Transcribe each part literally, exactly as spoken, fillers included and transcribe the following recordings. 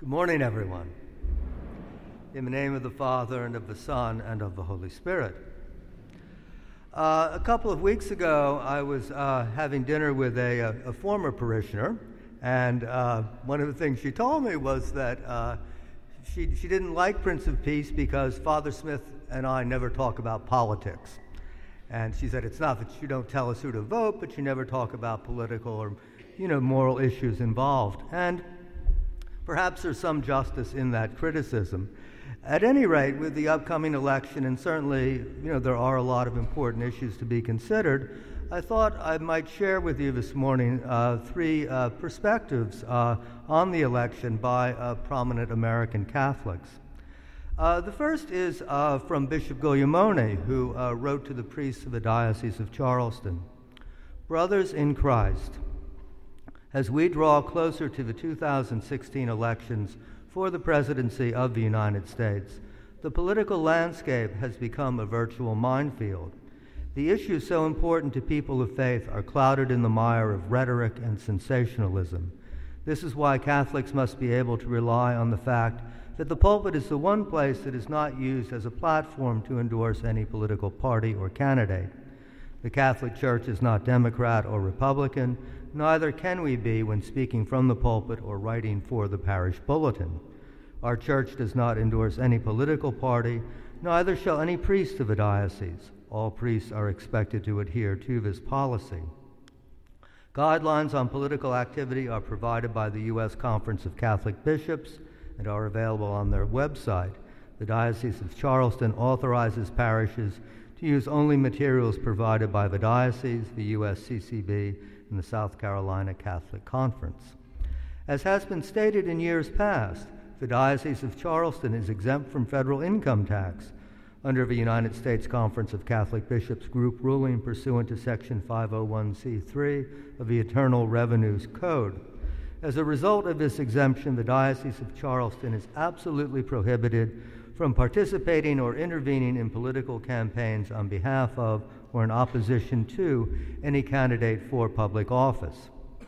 Good morning, everyone. In the name of the Father, and of the Son, and of the Holy Spirit. Uh, a couple of weeks ago, I was uh, having dinner with a, a, a former parishioner, and uh, one of the things she told me was that uh, she, she didn't like Prince of Peace because Father Smith and I never talk about politics. And she said, it's not that you don't tell us who to vote, but you never talk about political or, you know, moral issues involved. And perhaps there's some justice in that criticism. At any rate, with the upcoming election, and certainly, you know, there are a lot of important issues to be considered, I thought I might share with you this morning uh, three uh, perspectives uh, on the election by uh, prominent American Catholics. Uh, the first is uh, from Bishop Guglielmone, who uh, wrote to the priests of the Diocese of Charleston. Brothers in Christ, as we draw closer to the two thousand sixteen elections for the presidency of the United States, the political landscape has become a virtual minefield. The issues so important to people of faith are clouded in the mire of rhetoric and sensationalism. This is why Catholics must be able to rely on the fact that the pulpit is the one place that is not used as a platform to endorse any political party or candidate. The Catholic Church is not Democrat or Republican, neither can we be when speaking from the pulpit or writing for the parish bulletin. Our church does not endorse any political party, neither shall any priest of a diocese. All priests are expected to adhere to this policy. Guidelines on political activity are provided by the U S Conference of Catholic Bishops and are available on their website. The Diocese of Charleston authorizes parishes to use only materials provided by the diocese, the U S C C B, and the South Carolina Catholic Conference. As has been stated in years past, the Diocese of Charleston is exempt from federal income tax under the United States Conference of Catholic Bishops group ruling pursuant to Section five oh one c three of the Internal Revenues Code. As a result of this exemption, the Diocese of Charleston is absolutely prohibited from participating or intervening in political campaigns on behalf of or in opposition to any candidate for public office.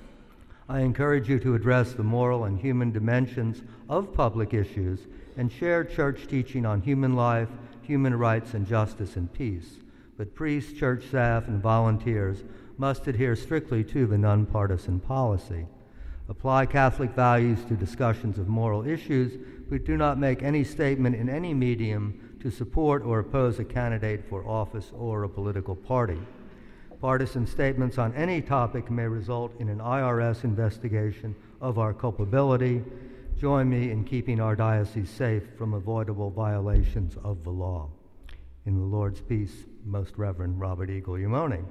I encourage you to address the moral and human dimensions of public issues and share church teaching on human life, human rights, and justice and peace. But priests, church staff, and volunteers must adhere strictly to the nonpartisan policy. Apply Catholic values to discussions of moral issues, but do not make any statement in any medium to support or oppose a candidate for office or a political party. Partisan statements on any topic may result in an I R S investigation of our culpability. Join me in keeping our diocese safe from avoidable violations of the law. In the Lord's peace, Most Reverend Robert E. Guglielmone.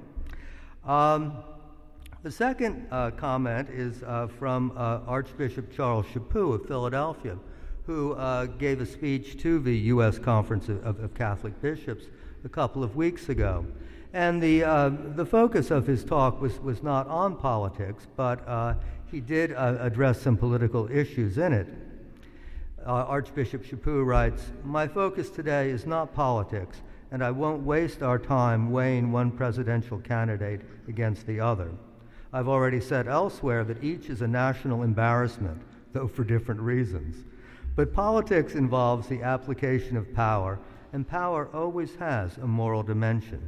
Um, the second uh, comment is uh, from uh, Archbishop Charles Chaput of Philadelphia, who uh, gave a speech to the U S Conference of, of, of Catholic Bishops a couple of weeks ago. And the, uh, the focus of his talk was, was not on politics, but uh, he did uh, address some political issues in it. Uh, Archbishop Chaput writes, "My focus today is not politics, and I won't waste our time weighing one presidential candidate against the other. I've already said elsewhere that each is a national embarrassment, though for different reasons. But politics involves the application of power, and power always has a moral dimension.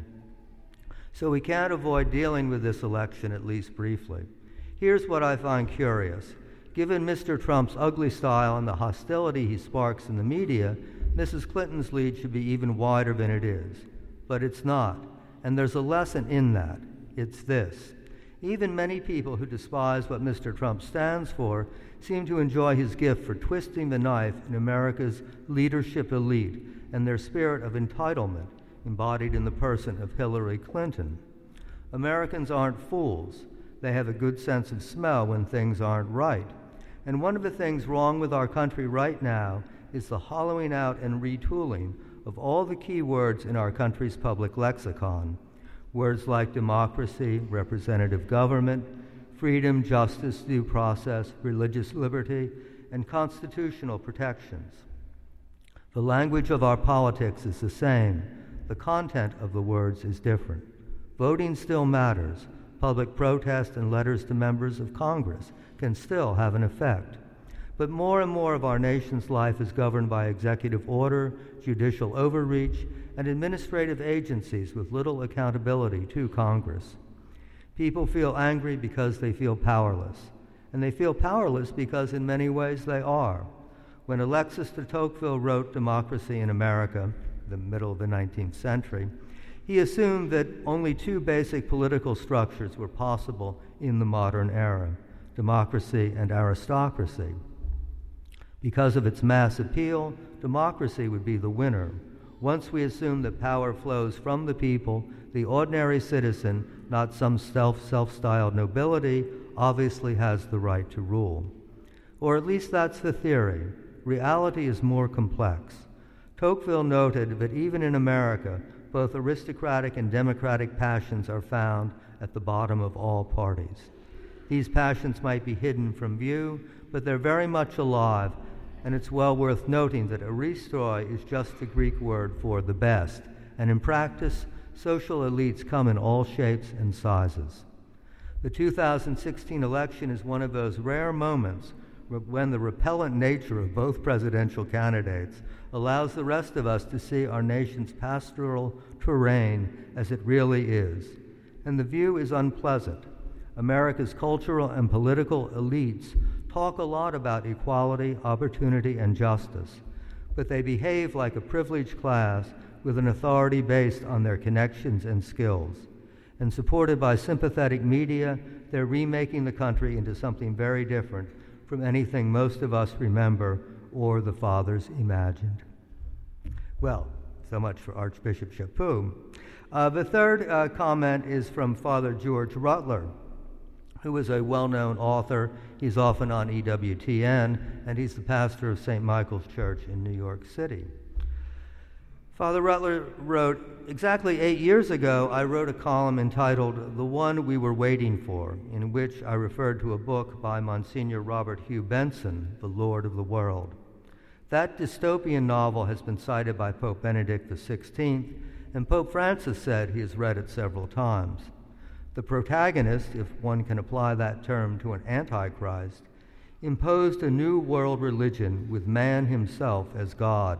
So we can't avoid dealing with this election, at least briefly. Here's what I find curious. Given Mister Trump's ugly style and the hostility he sparks in the media, Missus Clinton's lead should be even wider than it is. But it's not, and there's a lesson in that. It's this. Even many people who despise what Mister Trump stands for seem to enjoy his gift for twisting the knife in America's leadership elite and their spirit of entitlement embodied in the person of Hillary Clinton. Americans aren't fools. They have a good sense of smell when things aren't right. And one of the things wrong with our country right now is the hollowing out and retooling of all the key words in our country's public lexicon. Words like democracy, representative government, freedom, justice, due process, religious liberty, and constitutional protections. The language of our politics is the same. The content of the words is different. Voting still matters. Public protest and letters to members of Congress can still have an effect. But more and more of our nation's life is governed by executive order, judicial overreach, and administrative agencies with little accountability to Congress. People feel angry because they feel powerless, and they feel powerless because in many ways they are. When Alexis de Tocqueville wrote Democracy in America, the middle of the nineteenth century, he assumed that only two basic political structures were possible in the modern era, democracy and aristocracy. Because of its mass appeal, democracy would be the winner. Once we assume that power flows from the people, the ordinary citizen, not some self, self-styled nobility, obviously has the right to rule. Or at least that's the theory. Reality is more complex. Tocqueville noted that even in America, both aristocratic and democratic passions are found at the bottom of all parties. These passions might be hidden from view, but they're very much alive, and it's well worth noting that aristoi is just the Greek word for the best, and in practice, social elites come in all shapes and sizes. The two thousand sixteen election is one of those rare moments when the repellent nature of both presidential candidates allows the rest of us to see our nation's pastoral terrain as it really is. And the view is unpleasant. America's cultural and political elites talk a lot about equality, opportunity, and justice, but they behave like a privileged class with an authority based on their connections and skills. And supported by sympathetic media, they're remaking the country into something very different from anything most of us remember or the fathers imagined. Well, so much for Archbishop Chaput. Uh, the third uh, comment is from Father George Rutler, who is a well-known author. He's often on E W T N, and he's the pastor of Saint Michael's Church in New York City. Father Rutler wrote, exactly eight years ago, I wrote a column entitled The One We Were Waiting For, in which I referred to a book by Monsignor Robert Hugh Benson, The Lord of the World. That dystopian novel has been cited by Pope Benedict the sixteenth, and Pope Francis said he has read it several times. The protagonist, if one can apply that term to an antichrist, imposed a new world religion with man himself as God.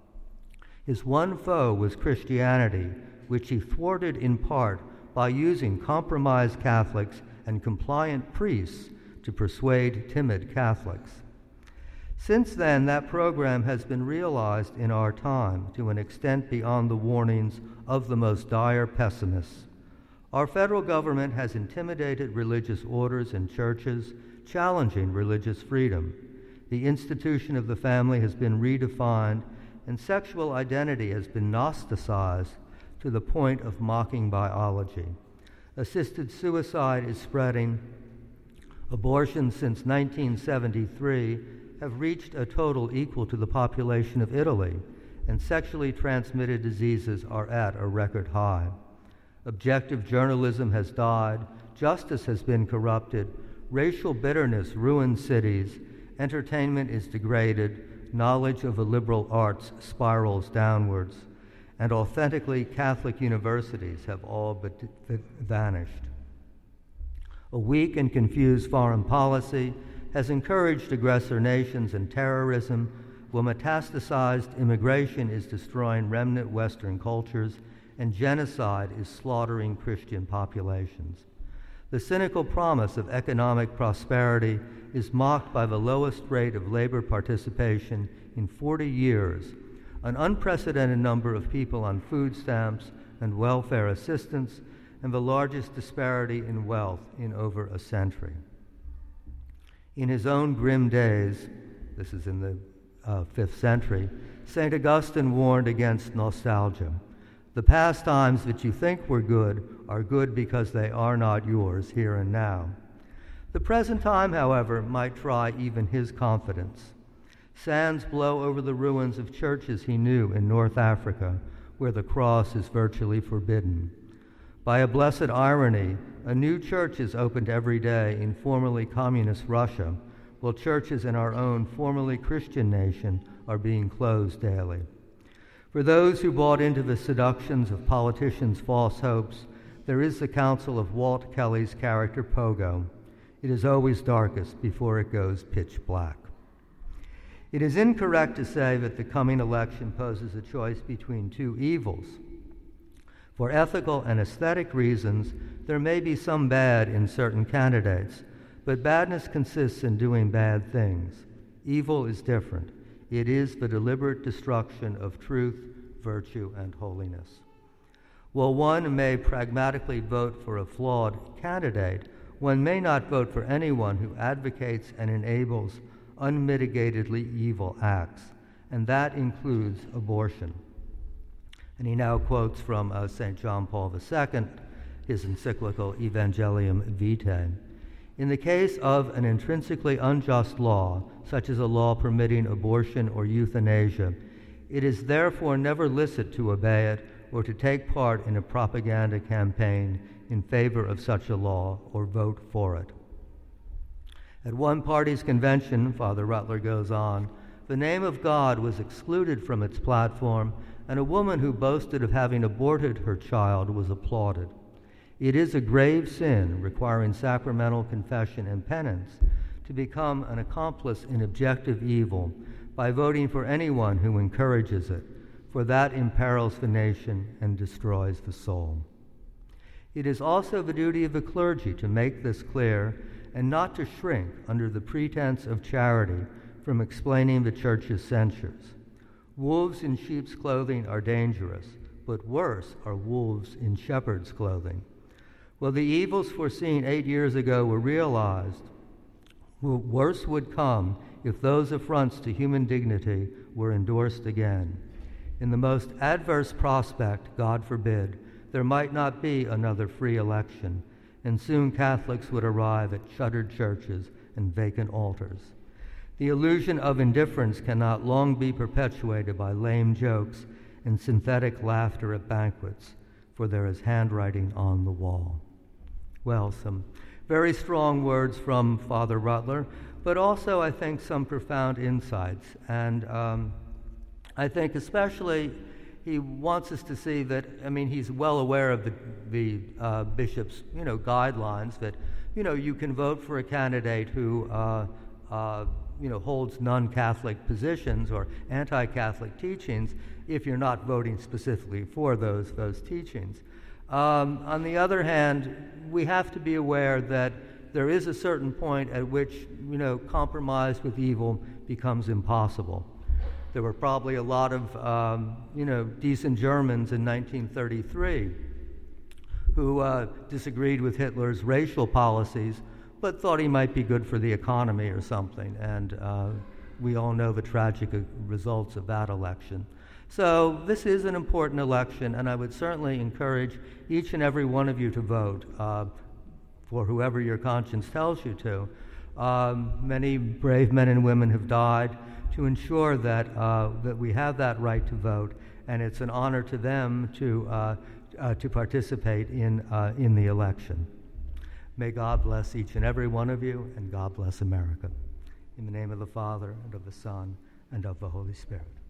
His one foe was Christianity, which he thwarted in part by using compromised Catholics and compliant priests to persuade timid Catholics. Since then, that program has been realized in our time to an extent beyond the warnings of the most dire pessimists. Our federal government has intimidated religious orders and churches, challenging religious freedom. The institution of the family has been redefined, and sexual identity has been Gnosticized to the point of mocking biology. Assisted suicide is spreading. Abortions since nineteen seventy-three have reached a total equal to the population of Italy, and sexually transmitted diseases are at a record high. Objective journalism has died, justice has been corrupted, racial bitterness ruins cities, entertainment is degraded, knowledge of the liberal arts spirals downwards, and authentically Catholic universities have all but vanished. A weak and confused foreign policy has encouraged aggressor nations and terrorism, while metastasized immigration is destroying remnant Western cultures, and genocide is slaughtering Christian populations. The cynical promise of economic prosperity is mocked by the lowest rate of labor participation in forty years, an unprecedented number of people on food stamps and welfare assistance, and the largest disparity in wealth in over a century. In his own grim days, this is in the uh, fifth century, Saint Augustine warned against nostalgia. The past times that you think were good are good because they are not yours here and now. The present time, however, might try even his confidence. Sands blow over the ruins of churches he knew in North Africa, where the cross is virtually forbidden. By a blessed irony, a new church is opened every day in formerly communist Russia, while churches in our own formerly Christian nation are being closed daily. For those who bought into the seductions of politicians' false hopes, there is the counsel of Walt Kelly's character Pogo. It is always darkest before it goes pitch black. It is incorrect to say that the coming election poses a choice between two evils. For ethical and aesthetic reasons, there may be some bad in certain candidates, but badness consists in doing bad things. Evil is different. It is the deliberate destruction of truth, virtue, and holiness. While one may pragmatically vote for a flawed candidate, one may not vote for anyone who advocates and enables unmitigatedly evil acts, and that includes abortion. And he now quotes from uh, Saint John Paul the Second, his encyclical Evangelium Vitae. In the case of an intrinsically unjust law, such as a law permitting abortion or euthanasia, it is therefore never licit to obey it or to take part in a propaganda campaign in favor of such a law or vote for it. At one party's convention, Father Rutler goes on, the name of God was excluded from its platform, and a woman who boasted of having aborted her child was applauded. It is a grave sin requiring sacramental confession and penance to become an accomplice in objective evil by voting for anyone who encourages it, for that imperils the nation and destroys the soul. It is also the duty of the clergy to make this clear and not to shrink under the pretense of charity from explaining the Church's censures. Wolves in sheep's clothing are dangerous, but worse are wolves in shepherd's clothing. Well, the evils foreseen eight years ago were realized. Worse would come if those affronts to human dignity were endorsed again. In the most adverse prospect, God forbid, there might not be another free election, and soon Catholics would arrive at shuttered churches and vacant altars. The illusion of indifference cannot long be perpetuated by lame jokes and synthetic laughter at banquets, for there is handwriting on the wall. Well, some very strong words from Father Rutler, but also, I think, some profound insights. And um, I think especially he wants us to see that, I mean, he's well aware of the, the uh, bishop's, you know, guidelines that, you know, you can vote for a candidate who, uh, uh, you know, holds non-Catholic positions or anti-Catholic teachings if you're not voting specifically for those, those teachings. Um, on the other hand, we have to be aware that there is a certain point at which, you know, compromise with evil becomes impossible. There were probably a lot of, um, you know, decent Germans in nineteen thirty-three who uh, disagreed with Hitler's racial policies, but thought he might be good for the economy or something. And uh, we all know the tragic results of that election. So this is an important election, and I would certainly encourage each and every one of you to vote uh, for whoever your conscience tells you to. Um, many brave men and women have died to ensure that uh, that we have that right to vote, and it's an honor to them to uh, uh, to participate in uh, in the election. May God bless each and every one of you, and God bless America. In the name of the Father, and of the Son, and of the Holy Spirit.